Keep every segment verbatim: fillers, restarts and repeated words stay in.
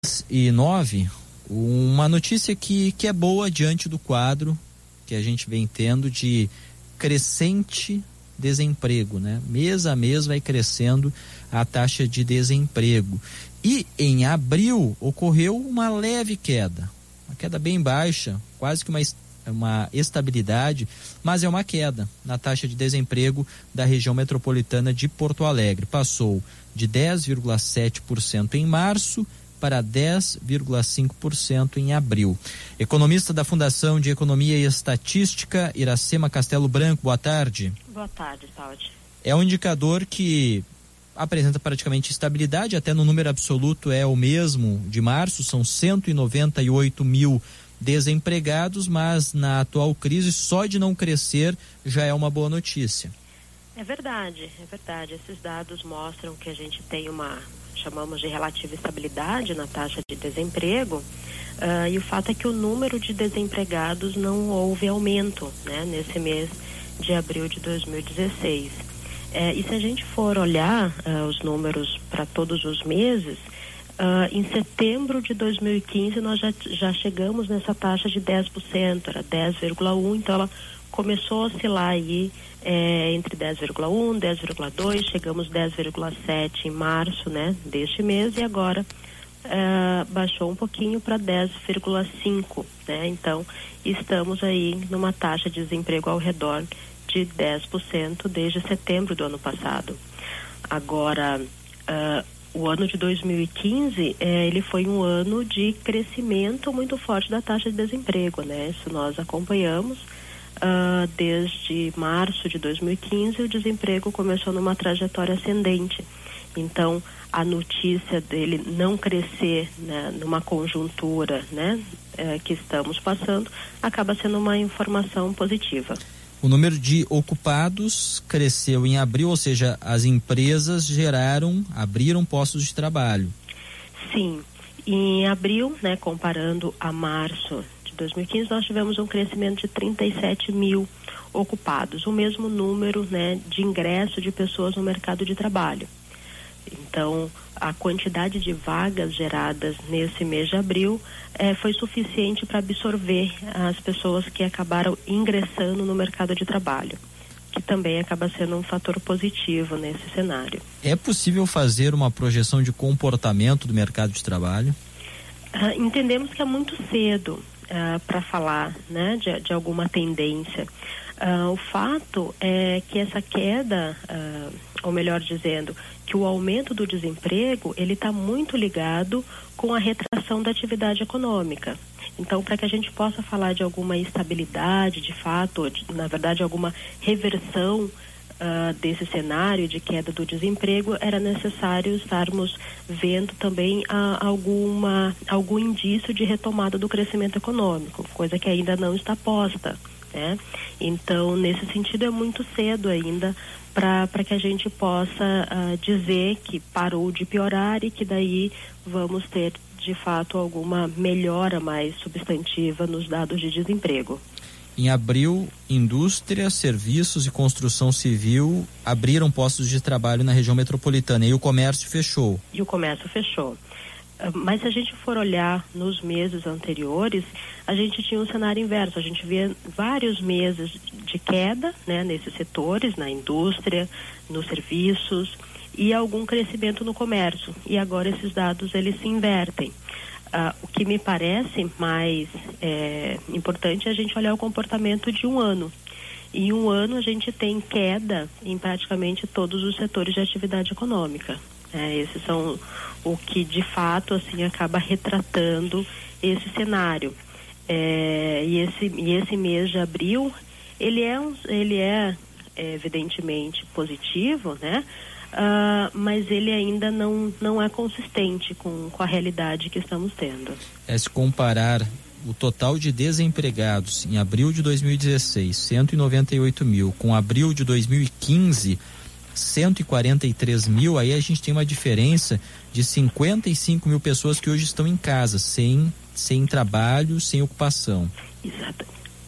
e nove, uma notícia que, que é boa diante do quadro que a gente vem tendo de crescente desemprego, né? Mês a mês vai crescendo a taxa de desemprego. E em abril ocorreu uma leve queda, uma queda bem baixa, quase que uma, uma estabilidade, mas é uma queda na taxa de desemprego da região metropolitana de Porto Alegre. Passou de dez vírgula sete por cento em março para dez vírgula cinco por cento em abril. Economista da Fundação de Economia e Estatística, Iracema Castelo Branco, boa tarde. Boa tarde, Saúde. É um indicador que apresenta praticamente estabilidade, até no número absoluto é o mesmo de março, são cento e noventa e oito mil desempregados, mas na atual crise só de não crescer já é uma boa notícia. É verdade, é verdade. Esses dados mostram que a gente tem uma, chamamos de relativa estabilidade na taxa de desemprego, uh, e o fato é que o número de desempregados não houve aumento, né, nesse mês de abril de dois mil e dezesseis. É, e se a gente for olhar uh, os números para todos os meses, uh, em setembro de dois mil e quinze nós já, já chegamos nessa taxa de dez por cento, era dez vírgula um por cento, então ela começou a oscilar aí é, entre dez vírgula um por cento, dez vírgula dois por cento, chegamos dez vírgula sete por cento em março, né, deste mês, e agora uh, baixou um pouquinho para dez vírgula cinco por cento, né, então estamos aí numa taxa de desemprego ao redor de dez por cento desde setembro do ano passado. Agora, uh, o ano de dois mil e quinze, eh, ele foi um ano de crescimento muito forte da taxa de desemprego, né? Isso nós acompanhamos. Uh, desde março de dois mil e quinze, o desemprego começou numa trajetória ascendente. Então, a notícia dele não crescer, né, numa conjuntura, né, eh, que estamos passando, acaba sendo uma informação positiva. O número de ocupados cresceu em abril, ou seja, as empresas geraram, abriram postos de trabalho. Sim, em abril, né, comparando a março de dois mil e quinze, nós tivemos um crescimento de trinta e sete mil ocupados, o mesmo número, né, de ingresso de pessoas no mercado de trabalho. Então, a quantidade de vagas geradas nesse mês de abril eh, foi suficiente para absorver as pessoas que acabaram ingressando no mercado de trabalho, que também acaba sendo um fator positivo nesse cenário. É possível fazer uma projeção de comportamento do mercado de trabalho? Ah, entendemos que é muito cedo ah, para falar, né, de, de alguma tendência. Ah, o fato é que essa queda, ah, ou melhor dizendo, que o aumento do desemprego, ele está muito ligado com a retração da atividade econômica. Então, para que a gente possa falar de alguma estabilidade, de fato, de, na verdade, alguma reversão uh, desse cenário de queda do desemprego, era necessário estarmos vendo também uh, alguma, algum indício de retomada do crescimento econômico, coisa que ainda não está posta, né? Então, nesse sentido, é muito cedo ainda para que a gente possa uh, dizer que parou de piorar e que daí vamos ter, de fato, alguma melhora mais substantiva nos dados de desemprego. Em abril, indústria, serviços e construção civil abriram postos de trabalho na região metropolitana e o comércio fechou. E o comércio fechou. Mas se a gente for olhar nos meses anteriores, a gente tinha um cenário inverso. A gente via vários meses de queda, né, nesses setores, na indústria, nos serviços e algum crescimento no comércio. E agora esses dados, eles se invertem. Ah, o que me parece mais é, importante é a gente olhar o comportamento de um ano. Em um ano a gente tem queda em praticamente todos os setores de atividade econômica. É, esses são o que de fato assim acaba retratando esse cenário. É, e, esse, e esse mês de abril ele é, um, ele é, é evidentemente positivo, né? Uh, mas ele ainda não, não é consistente com, com a realidade que estamos tendo. É, se comparar o total de desempregados em abril de dois mil e dezesseis, cento e noventa e oito mil, com abril de dois mil e quinze, cento e quarenta e três mil, aí a gente tem uma diferença de cinquenta e cinco mil pessoas que hoje estão em casa, sem, sem trabalho, sem ocupação. Exato.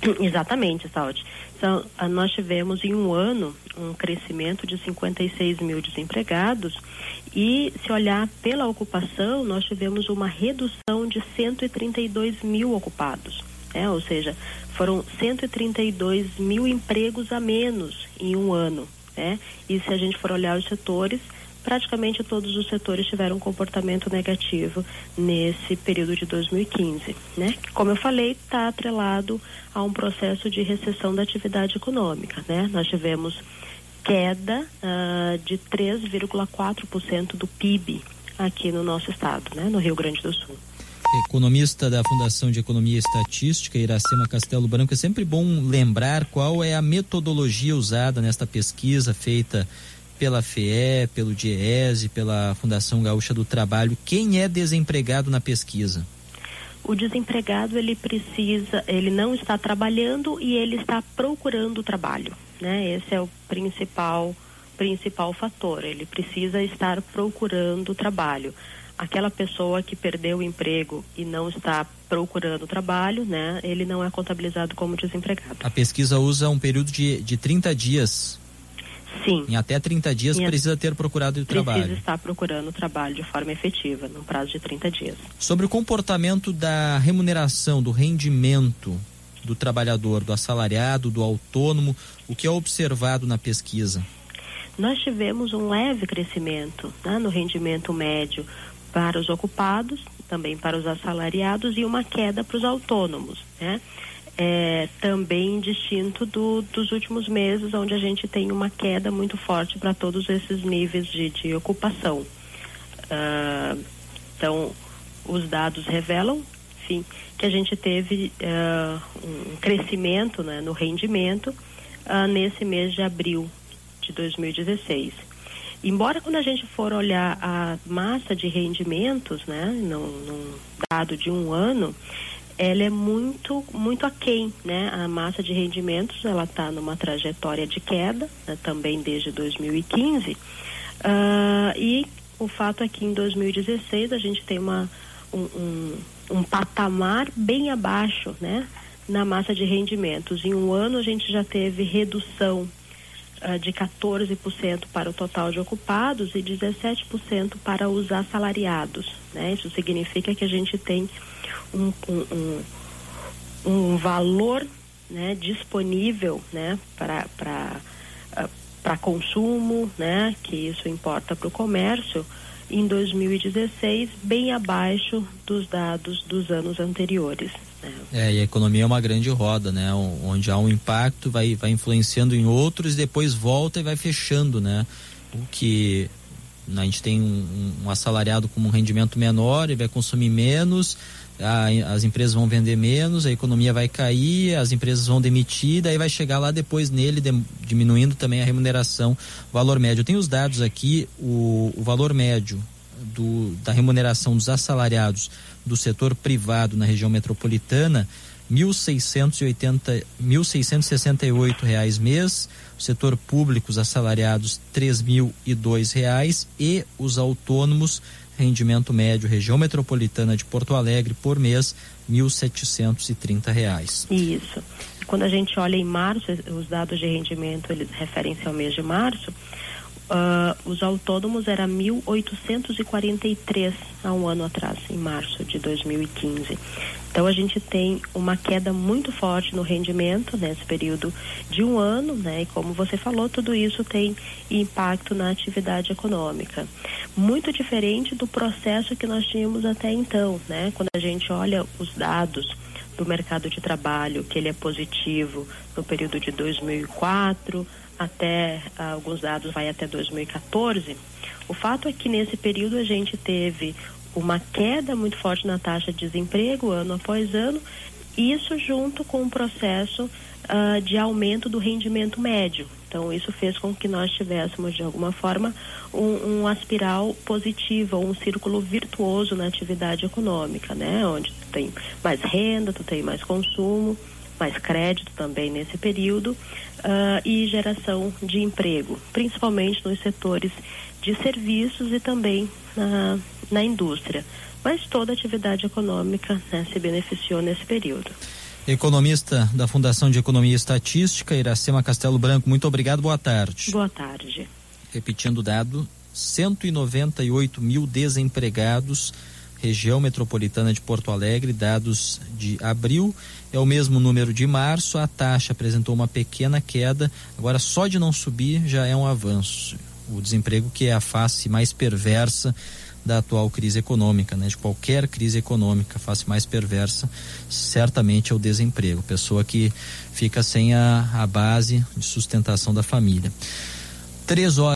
Exatamente, Saúde. Então, nós tivemos em um ano um crescimento de cinquenta e seis mil desempregados e, se olhar pela ocupação, nós tivemos uma redução de cento e trinta e dois mil ocupados, né? Ou seja, foram cento e trinta e dois mil empregos a menos em um ano, né? E se a gente for olhar os setores, praticamente todos os setores tiveram um comportamento negativo nesse período de dois mil e quinze, né? Como eu falei, está atrelado a um processo de recessão da atividade econômica, né? Nós tivemos queda uh, de três vírgula quatro por cento do P I B aqui no nosso estado, né? No Rio Grande do Sul. Economista da Fundação de Economia e Estatística, Iracema Castelo Branco, é sempre bom lembrar qual é a metodologia usada nesta pesquisa feita pela F E E, pelo DIEESE, pela Fundação Gaúcha do Trabalho. Quem é desempregado na pesquisa? O desempregado, ele precisa, ele não está trabalhando e ele está procurando trabalho, né? Esse é o principal, principal fator. Ele precisa estar procurando trabalho. Aquela pessoa que perdeu o emprego e não está procurando trabalho, né? Ele não é contabilizado como desempregado. A pesquisa usa um período de, de trinta dias. Sim. Em até trinta dias em precisa ter procurado o trabalho. Precisa estar procurando trabalho de forma efetiva, num prazo de trinta dias. Sobre o comportamento da remuneração, do rendimento do trabalhador, do assalariado, do autônomo, o que é observado na pesquisa? Nós tivemos um leve crescimento, né, no rendimento médio para os ocupados, também para os assalariados, e uma queda para os autônomos, né? É, também distinto do, dos últimos meses, onde a gente tem uma queda muito forte para todos esses níveis de, de ocupação. Uh, então, os dados revelam, enfim, que a gente teve uh, um crescimento, né, no rendimento uh, nesse mês de abril de dois mil e dezesseis. Embora, quando a gente for olhar a massa de rendimentos, né, num, num dado de um ano, ela é muito, muito aquém, né? A massa de rendimentos, ela está numa trajetória de queda, né? Também desde dois mil e quinze, uh, e o fato é que em dois mil e dezesseis a gente tem uma, um, um, um patamar bem abaixo, né? Na massa de rendimentos. Em um ano a gente já teve redução uh, de quatorze por cento para o total de ocupados e dezessete por cento para os assalariados, né? Isso significa que a gente tem Um, um, um, um valor, né, disponível, né, para para uh, para consumo, né, que isso importa para o comércio, em dois mil e dezesseis, bem abaixo dos dados dos anos anteriores, né? É, e a economia é uma grande roda, né, onde há um impacto, vai, vai influenciando em outros, depois volta e vai fechando, né, o que a gente tem um, um assalariado com um rendimento menor, ele vai consumir menos, A, as empresas vão vender menos, a economia vai cair, as empresas vão demitir, daí vai chegar lá depois nele, de, diminuindo também a remuneração, o valor médio. Eu tenho os dados aqui, o, o valor médio do, da remuneração dos assalariados do setor privado na região metropolitana, mil seiscentos e sessenta e oito reais mês, o setor público, os assalariados, três mil e dois reais, e os autônomos, rendimento médio, região metropolitana de Porto Alegre, por mês, mil setecentos e trinta reais. Isso. Quando a gente olha em março, os dados de rendimento, eles referem-se ao mês de março, uh, os autônomos era mil oitocentos e quarenta e três há um ano atrás, em março de dois mil e quinze. Então a gente tem uma queda muito forte no rendimento nesse período de um ano, né? E como você falou, tudo isso tem impacto na atividade econômica. Muito diferente do processo que nós tínhamos até então, né? Quando a gente olha os dados do mercado de trabalho, que ele é positivo no período de dois mil e quatro até, ah, alguns dados vai até dois mil e quatorze, o fato é que nesse período a gente teve uma queda muito forte na taxa de desemprego ano após ano, isso junto com o processo uh, de aumento do rendimento médio. Então isso fez com que nós tivéssemos de alguma forma um, um aspiral positivo, um círculo virtuoso na atividade econômica, né? Onde tu tem mais renda, tu tem mais consumo, mais crédito também nesse período, uh, e geração de emprego, principalmente nos setores de serviços e também na, na indústria. Mas toda a atividade econômica, né, se beneficiou nesse período. Economista da Fundação de Economia e Estatística, Iracema Castelo Branco, muito obrigado, boa tarde. Boa tarde. Repetindo o dado, cento e noventa e oito mil desempregados, região metropolitana de Porto Alegre, dados de abril, é o mesmo número de março, a taxa apresentou uma pequena queda, agora só de não subir já é um avanço. O desemprego que é a face mais perversa da atual crise econômica, né? De qualquer crise econômica, a face mais perversa certamente é o desemprego, pessoa que fica sem a, a base de sustentação da família. Três horas